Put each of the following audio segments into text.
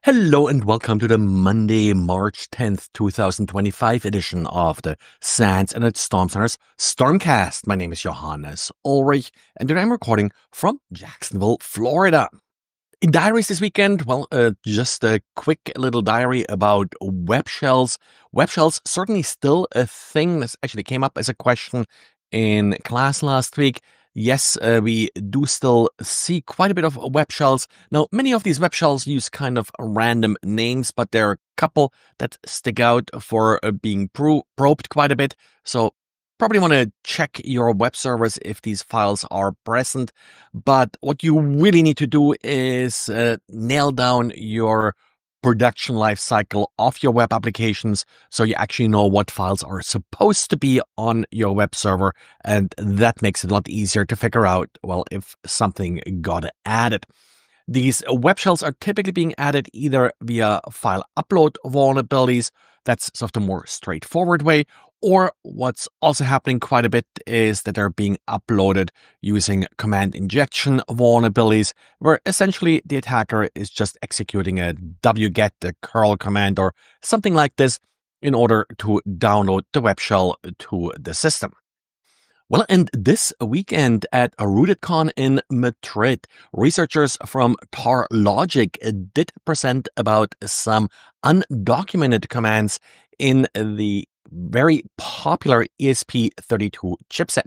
Hello and welcome to the Monday, March 10th, 2025 edition of the SANS and Storm Center's Stormcast. My name is Johannes Ulrich, and today I'm recording from Jacksonville, Florida. In diaries this weekend, just a quick little diary about web shells. Web shells certainly still a thing. This actually came up as a question in class last week. Yes, we do still see quite a bit of web shells. Now, many of these web shells use kind of random names, but there are a couple that stick out for being probed quite a bit. So probably want to check your web servers if these files are present. But what you really need to do is nail down your production life cycle of your web applications so you actually know what files are supposed to be on your web server, and that makes it a lot easier to figure out, well, if something got added. These web shells are typically being added either via file upload vulnerabilities, that's sort of the more straightforward way, or what's also happening quite a bit is that they're being uploaded using command injection vulnerabilities, where essentially the attacker is just executing a wget, a curl command, or something like this in order to download the web shell to the system. Well, and this weekend at RootedCon in Madrid, researchers from TarLogic did present about some undocumented commands in the very popular ESP32 chipset.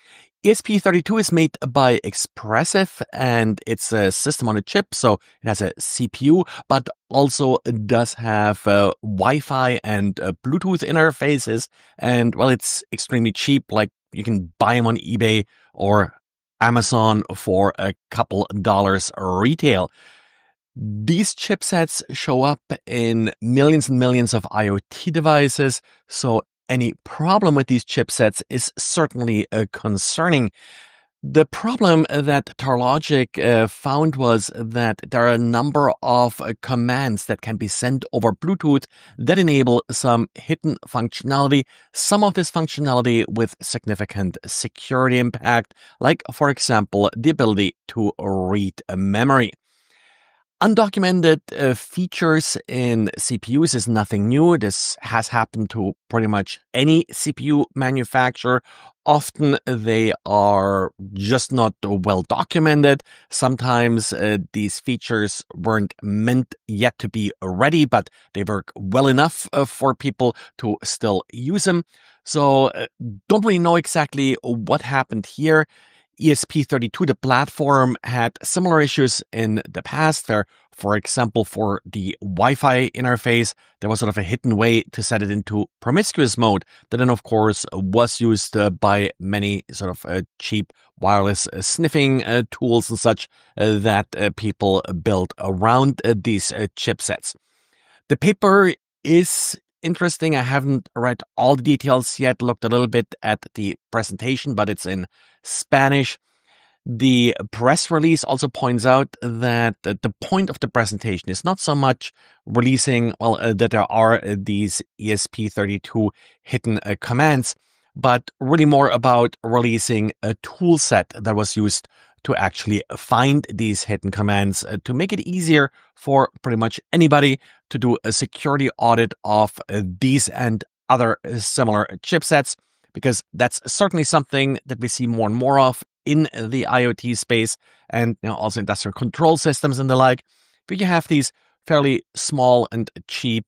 ESP32 is made by Expressive, and it's a system on a chip, so it has a CPU, but also does have Wi-Fi and Bluetooth interfaces. And well, it's extremely cheap. Like, you can buy them on eBay or Amazon for a couple dollars retail. These chipsets show up in millions and millions of IoT devices, so any problem with these chipsets is certainly concerning. The problem that TarLogic found was that there are a number of commands that can be sent over Bluetooth that enable some hidden functionality, some of this functionality with significant security impact, like, for example, the ability to read memory. Undocumented features in CPUs is nothing new. This has happened to pretty much any CPU manufacturer. Often they are just not well documented. Sometimes these features weren't meant yet to be ready, but they work well enough for people to still use them. So don't really know exactly what happened here. ESP32, the platform, had similar issues in the past where, for example, for the Wi-Fi interface, there was sort of a hidden way to set it into promiscuous mode that then, of course, was used by many sort of cheap wireless sniffing tools and such that people built around these chipsets. The paper is interesting. I haven't read all the details yet, looked a little bit at the presentation, but it's in Spanish. The press release also points out that the point of the presentation is not so much releasing, that there are these ESP32 hidden commands, but really more about releasing a tool set that was used to actually find these hidden commands to make it easier for pretty much anybody to do a security audit of these and other similar chipsets, because that's certainly something that we see more and more of in the IoT space, and also industrial control systems and the like. But you have these fairly small and cheap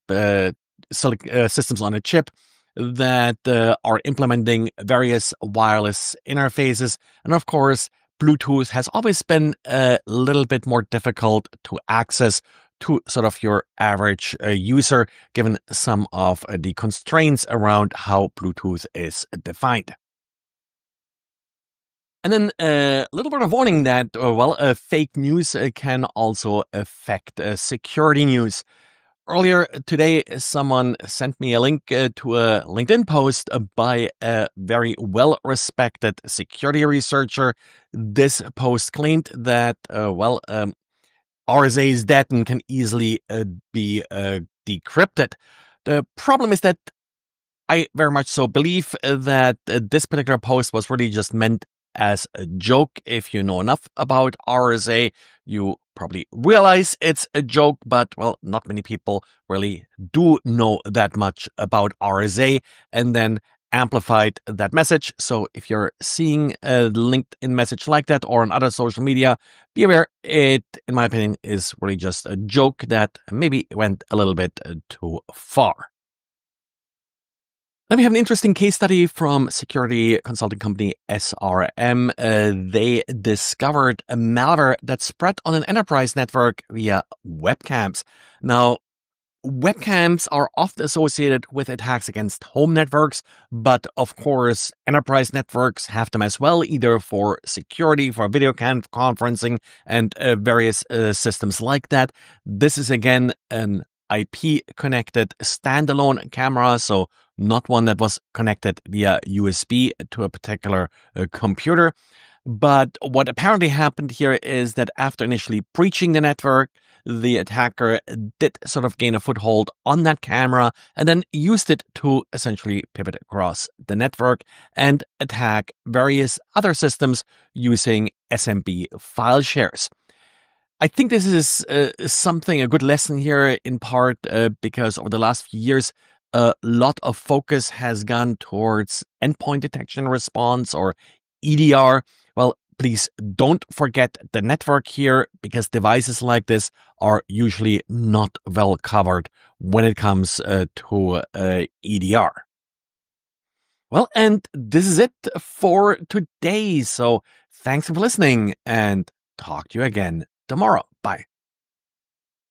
systems on a chip that are implementing various wireless interfaces. And of course, Bluetooth has always been a little bit more difficult to access to sort of your average user, given some of the constraints around how Bluetooth is defined. And then a little bit of warning that, fake news can also affect security news. Earlier today, someone sent me a link to a LinkedIn post by a very well-respected security researcher. This post claimed that, RSA is dead and can easily be decrypted. The problem is that I very much so believe that this particular post was really just meant as a joke. If you know enough about RSA, you probably realize it's a joke, but well, not many people really do know that much about RSA and then amplified that message. So if you're seeing a LinkedIn message like that or on other social media, be aware it, in my opinion, is really just a joke that maybe went a little bit too far. Then we have an interesting case study from security consulting company SRM. They discovered a malware that spread on an enterprise network via webcams. Now, webcams are often associated with attacks against home networks, but of course, enterprise networks have them as well, either for security, for video conferencing, and various systems like that. This is again an IP connected standalone camera, so not one that was connected via USB to a particular computer. But what apparently happened here is that after initially breaching the network, the attacker did sort of gain a foothold on that camera and then used it to essentially pivot across the network and attack various other systems using SMB file shares. I think this is something, a good lesson here in part because over the last few years, a lot of focus has gone towards endpoint detection response or EDR. Well, please don't forget the network here because devices like this are usually not well covered when it comes to EDR. Well, and this is it for today. So thanks for listening and talk to you again tomorrow.